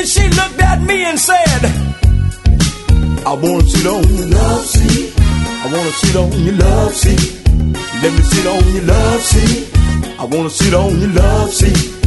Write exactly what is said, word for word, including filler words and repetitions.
Then she looked at me and said, I wanna sit on your love seat. I wanna sit on your love seat. Let me sit on your love seat. I wanna sit on your love seat.